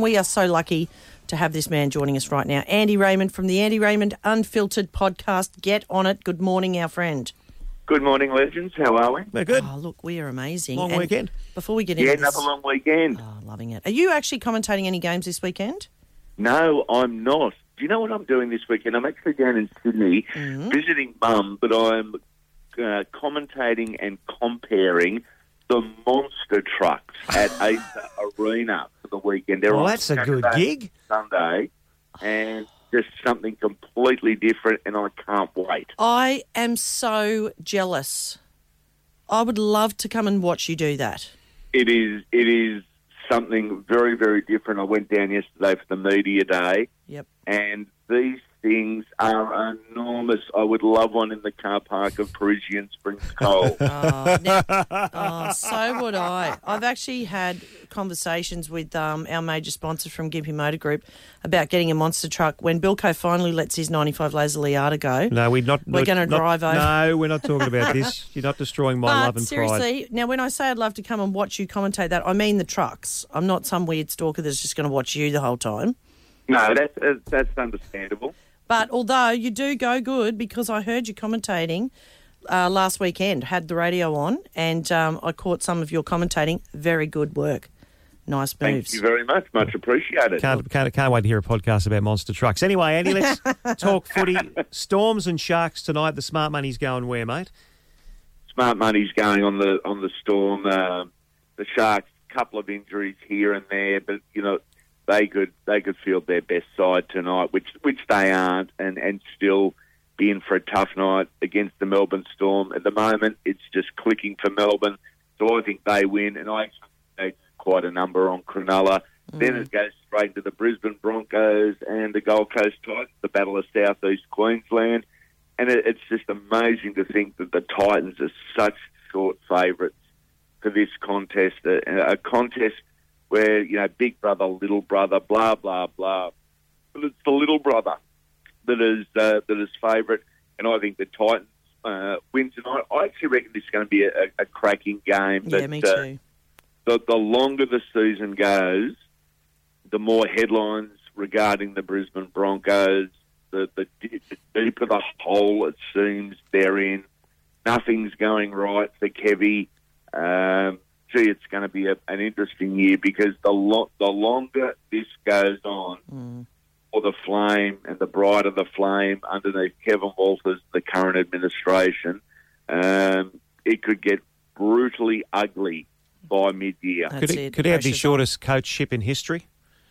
We are so lucky to have this man joining us right now. Andy Raymond from the Andy Raymond Unfiltered podcast. Get on it. Good morning, our friend. Good morning, legends. How are we? We're good. Oh, look, we are amazing. Long weekend. Before we get into this... another long weekend. Oh, loving it. Are you actually commentating any games this weekend? No, I'm not. Do you know what I'm doing this weekend? I'm actually down in Sydney visiting Mum, but I'm commentating and comparing the monster trucks at Acer Arena for the weekend. They're Well, on that's a good Saturday, gig. Sunday, and just something completely different, and I can't wait. I am so jealous. I would love to come and watch you do that. It is something very, very different. I went down yesterday for the media day. Yep. And these things are enormous. I would love one in the car park of Parisian Springs Coal. So would I. I've actually had conversations with our major sponsors from Gympie Motor Group about getting a monster truck. When Bilco finally lets his 95 Laser Liata go, No, we're not. We're gonna drive over. No, we're not talking about this. You're not destroying my love and pride. seriously, now when I say I'd love to come and watch you commentate that, I mean the trucks. I'm not some weird stalker that's just going to watch you the whole time. No, that's understandable. But although you do go good, because I heard you commentating last weekend, had the radio on, and I caught some of your commentating. Very good work. Nice moves. Thank you very much. Much appreciated. Can't wait to hear a podcast about monster trucks. Anyway, Andy, let's talk footy. Storms and Sharks tonight. The smart money's going where, mate? Smart money's going on the Storm. The Sharks, couple of injuries here and there, but they could field their best side tonight, which they aren't, and still be in for a tough night against the Melbourne Storm. At the moment, it's just clicking for Melbourne, so I think they win, and I actually think quite a number on Cronulla. Then it goes straight to the Brisbane Broncos and the Gold Coast Titans, the Battle of South East Queensland, and it's just amazing to think that the Titans are such short favourites for this contest, a contest where, big brother, little brother, blah, blah, blah. But it's the little brother that is favourite, and I think the Titans win tonight. I actually reckon this is going to be a cracking game. Yeah, me too. The longer the season goes, the more headlines regarding the Brisbane Broncos, the deeper the hole it seems they're in. Nothing's going right for Kevy. It's going to be an interesting year because the longer this goes on, or the flame and the brighter the flame underneath Kevin Walters, the current administration, it could get brutally ugly by mid-year. Could he have the shortest coachship in history?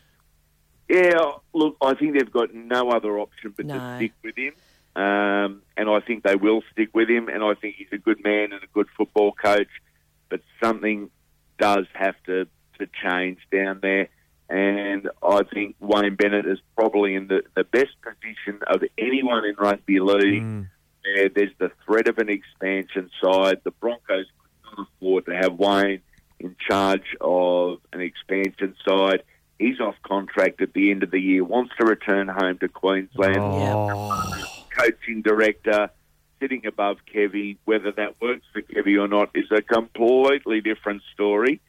Yeah, look, I think they've got no other option but to stick with him. And I think they will stick with him, and I think he's a good man and a good football coach. But something does have to change down there. And I think Wayne Bennett is probably in the best position of anyone in rugby league. There's the threat of an expansion side. The Broncos could not afford to have Wayne in charge of an expansion side. He's off contract at the end of the year, wants to return home to Queensland. Coaching director, sitting above Kevy. Whether that works for Kevy or not is a completely different story.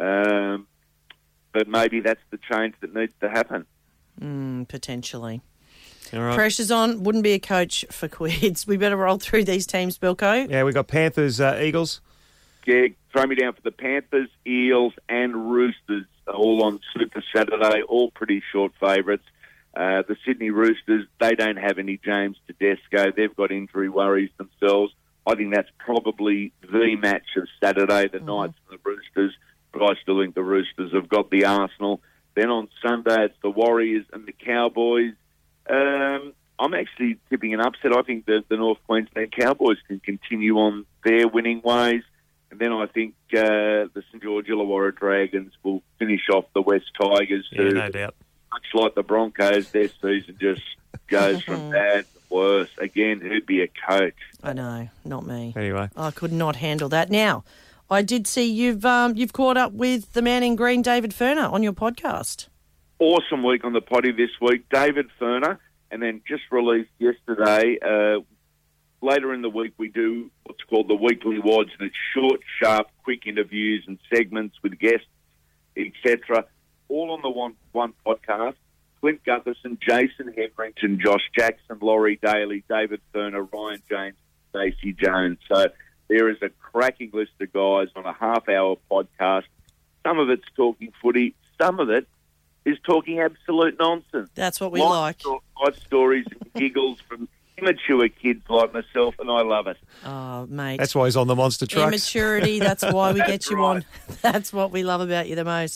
But maybe that's the change that needs to happen. Potentially. All right. Pressure's on. Wouldn't be a coach for Quids. We better roll through these teams, Bilko. Yeah, we got Panthers, Eagles. Yeah, throw me down for the Panthers, Eels and Roosters, all on Super Saturday, all pretty short favourites. The Sydney Roosters, they don't have any James Tedesco. They've got injury worries themselves. I think that's probably the match of Saturday, the Knights and the Roosters. But I still think the Roosters have got the Arsenal. Then on Sunday, it's the Warriors and the Cowboys. I'm actually tipping an upset. I think the North Queensland Cowboys can continue on their winning ways. And then I think the St George Illawarra Dragons will finish off the West Tigers. Yeah, no doubt. Much like the Broncos, their season just goes from bad to worse. Again, who'd be a coach? I know, not me. Anyway. I could not handle that. Now, I did see you've caught up with the man in green, David Furner, on your podcast. Awesome week on the potty this week. David Furner, and then just released yesterday. Later in the week, we do what's called the Weekly Wads, and it's short, sharp, quick interviews and segments with guests, etc. all on the one podcast. Clint Gutherson, Jason Hetherington, Josh Jackson, Laurie Daly, David Ferner, Ryan James, Stacey Jones. So there is a cracking list of guys on a half-hour podcast. Some of it's talking footy. Some of it is talking absolute nonsense. That's what we like. Life stories and giggles from immature kids like myself, and I love it. Oh, mate. That's why he's on the Monster Trucks. Immaturity, that's why we get you on. That's what we love about you the most.